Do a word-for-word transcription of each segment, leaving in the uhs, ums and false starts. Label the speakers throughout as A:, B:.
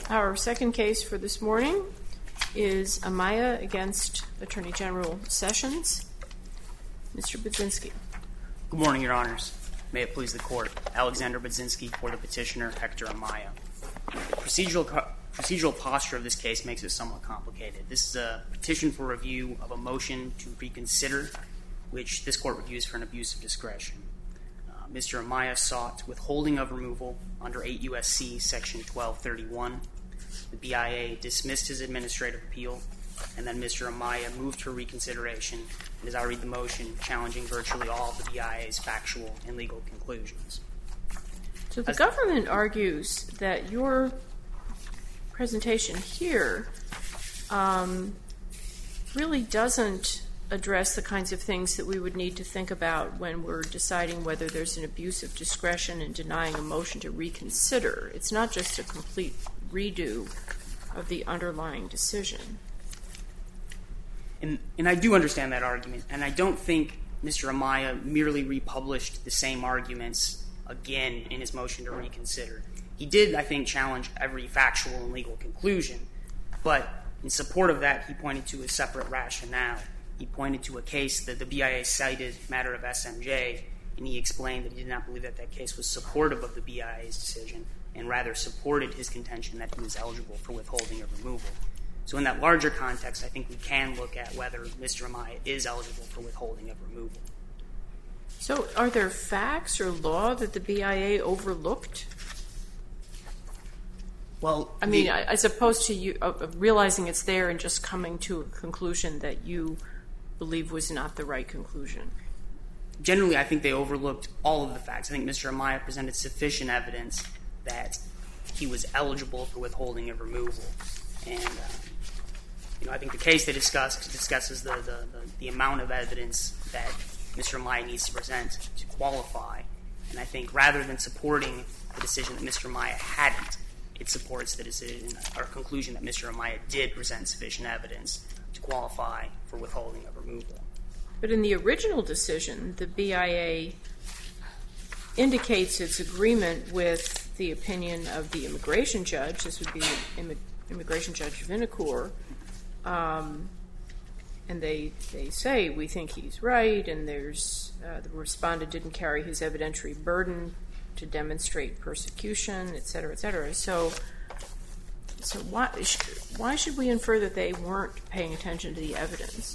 A: Our second case for this morning is Amaya against Attorney General Sessions. Mister Budzinski.
B: Good morning, Your Honors. May it please the Court. Alexander Budzinski for the petitioner, Hector Amaya. The procedural, procedural posture of this case makes it somewhat complicated. This is a petition for review of a motion to reconsider, which this Court reviews for an abuse of discretion. Uh, Mister Amaya sought withholding of removal under eight U S C Section twelve thirty-one. The B I A dismissed his administrative appeal, and then Mister Amaya moved for reconsideration, and as I read the motion, challenging virtually all of the B I A's factual and legal conclusions.
A: So the
B: as
A: government argues that your presentation here um, really doesn't address the kinds of things that we would need to think about when we're deciding whether there's an abuse of discretion in denying a motion to reconsider. It's not just a complete redo of the underlying decision.
B: And, and I do understand that argument, and I don't think Mister Amaya merely republished the same arguments again in his motion to reconsider. He did, I think, challenge every factual and legal conclusion, but in support of that, he pointed to a separate rationale. He pointed to a case that the B I A cited, matter of S M J, and he explained that he did not believe that that case was supportive of the B I A's decision, and rather supported his contention that he was eligible for withholding of removal. So in that larger context, I think we can look at whether Mister Amaya is eligible for withholding of removal.
A: So are there facts or law that the B I A overlooked?
B: Well,
A: I mean,
B: the,
A: as opposed to you uh, realizing it's there and just coming to a conclusion that you believe was not the right conclusion.
B: Generally, I think they overlooked all of the facts. I think Mister Amaya presented sufficient evidence that he was eligible for withholding of removal. And, uh, you know, I think the case they discussed discusses the, the, the, the amount of evidence that Mister Amaya needs to present to qualify. And I think rather than supporting the decision that Mister Amaya hadn't, it supports the decision or conclusion that Mister Amaya did present sufficient evidence to qualify for withholding of removal.
A: But in the original decision, the B I A indicates its agreement with the opinion of the immigration judge. This would be Imm- Immigration Judge Vinocour. Um, and they they say, we think he's right, and there's uh, the respondent didn't carry his evidentiary burden to demonstrate persecution, et cetera, et cetera. So, so why, why should we infer that they weren't paying attention to the evidence?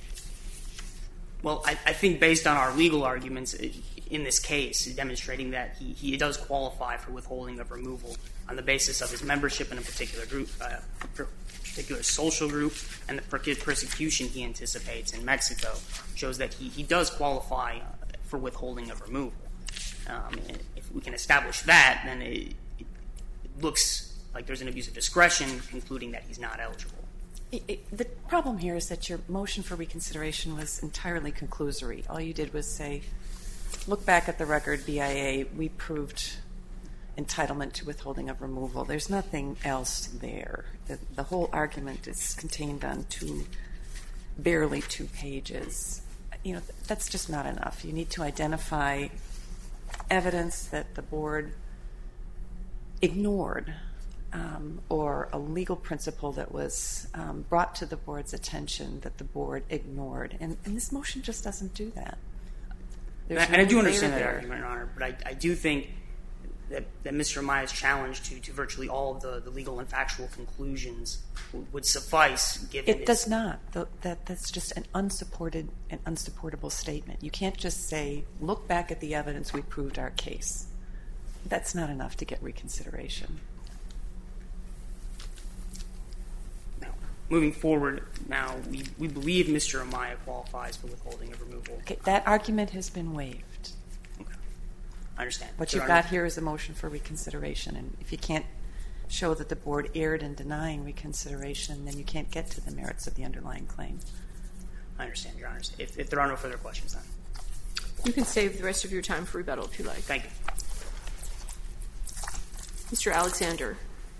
B: Well, I, I think based on our legal arguments in this case, demonstrating that he, he does qualify for withholding of removal on the basis of his membership in a particular group, uh, particular social group, and the persecution he anticipates in Mexico shows that he, he does qualify for withholding of removal. Um, if we can establish that, then it, it looks like there's an abuse of discretion concluding that he's not eligible.
C: It, it, the problem here is that your motion for reconsideration was entirely conclusory. All you did was say, look back at the record, B I A, we proved entitlement to withholding of removal. There's nothing else there. The, the whole argument is contained on two, barely two pages. You know, that's just not enough. You need to identify evidence that the board ignored, um, or a legal principle that was um, brought to the board's attention that the board ignored. And, and this motion just doesn't do that.
B: And I, and I do understand that argument, Your Honor, but I, I do think that, that Mister Amaya's challenge to, to virtually all of the, the legal and factual conclusions w- would suffice given
C: It does not. The, that, that's just an unsupported and unsupportable statement. You can't just say, look back at the evidence, we proved our case. That's not enough to get reconsideration.
B: Now, moving forward, now, we, we believe Mister Amaya qualifies for withholding of removal.
C: Okay, that argument has been waived.
B: Okay. I understand.
C: What
B: Your
C: you've
B: Honor,
C: got here is a motion for reconsideration, and if you can't show that the board erred in denying reconsideration, then you can't get to the merits of the underlying claim.
B: I understand, Your Honors. If, if there are no further questions, then.
A: You can save the rest of your time for rebuttal if you like.
B: Thank you.
A: Mister Alexander.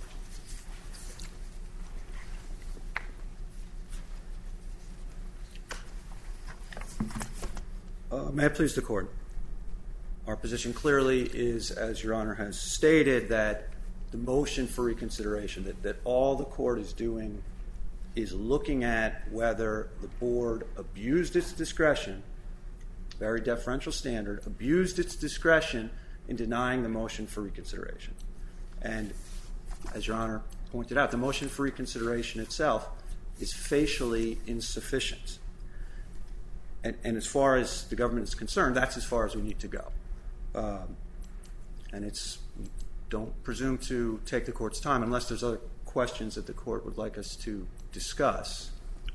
D: Uh, may I please the Court? Our position clearly is, as Your Honor has stated, that the motion for reconsideration, that, that all the court is doing is looking at whether the board abused its discretion, very deferential standard, abused its discretion in denying the motion for reconsideration. And as Your Honor pointed out, the motion for reconsideration itself is facially insufficient. And, and as far as the government is concerned, that's as far as we need to go. Um, and it's, don't presume to take the court's time unless there's other questions that the court would like us to discuss.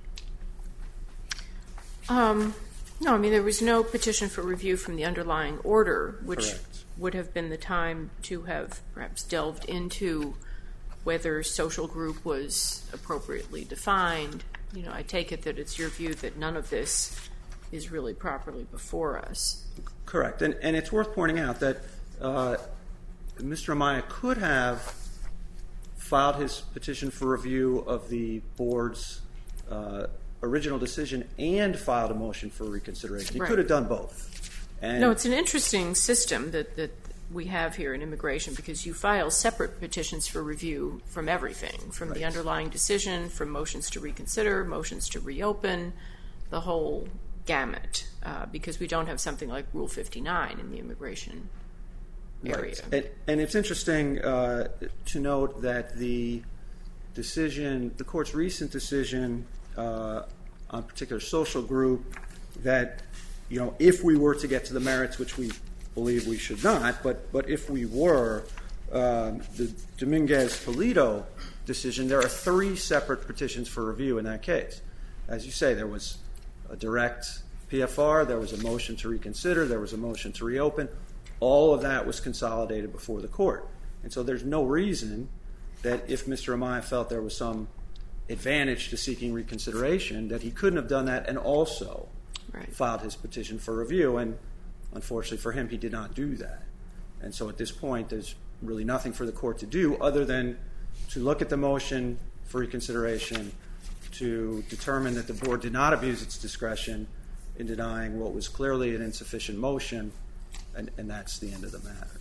A: Um, no, I mean, there was no petition for review from the underlying order, which
D: Correct.
A: would have been the time to have perhaps delved into whether social group was appropriately defined. You know, I take it that it's your view that none of this is really properly before us.
D: Correct. And, and it's worth pointing out that uh, Mister Amaya could have filed his petition for review of the board's uh, original decision and filed a motion for reconsideration. He
A: Right.
D: could have done both. And
A: No, it's an interesting system that, that we have here in immigration, because you file separate petitions for review from everything, from the
D: Right.
A: underlying decision, from motions to reconsider, motions to reopen, the whole gamut, uh, because we don't have something like Rule fifty-nine in the immigration area.
D: Right. And, and it's interesting uh, to note that the decision, the court's recent decision uh, on a particular social group, that, you know, if we were to get to the merits, which we believe we should not, but, but if we were, um, the Dominguez-Polito decision, there are three separate petitions for review in that case. As you say, there was a direct P F R, there was a motion to reconsider, there was a motion to reopen. All of that was consolidated before the court. And so there's no reason that if Mister Amaya felt there was some advantage to seeking reconsideration, that he couldn't have done that and also
A: Right.
D: filed his petition for review. And unfortunately for him, he did not do that. And so at this point, there's really nothing for the court to do other than to look at the motion for reconsideration, to determine that the board did not abuse its discretion in denying what was clearly an insufficient motion, and, and that's the end of the matter.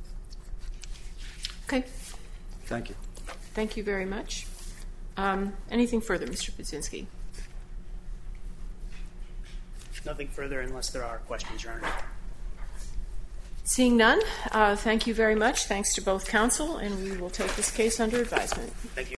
A: Okay.
D: Thank you.
A: Thank you very much. Um, anything further, Mister Budzinski?
B: Nothing further unless there are questions, Your Honor.
A: Seeing none, uh, thank you very much. Thanks to both counsel, and we will take this case under advisement.
B: Thank you.